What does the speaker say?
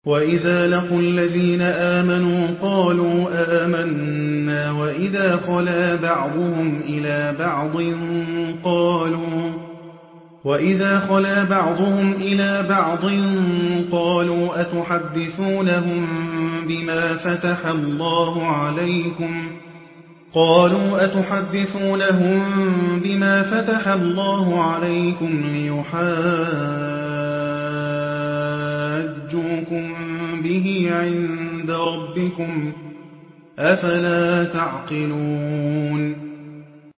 وَإِذَا لَقُوا الَّذِينَ آمَنُوا قَالُوا آمَنَّا وَإِذَا خَلَا بَعْضُهُمْ إِلَىٰ بَعْضٍ قَالُوا أَتُحَدِّثُونَهُم بِمَا فَتَحَ اللَّهُ عَلَيْكُمْ لِيُحَاجُّوكُم بِهِ عِندَ رَبِّكُمْ ۚ أَفَلَا تَعْقِلُونَ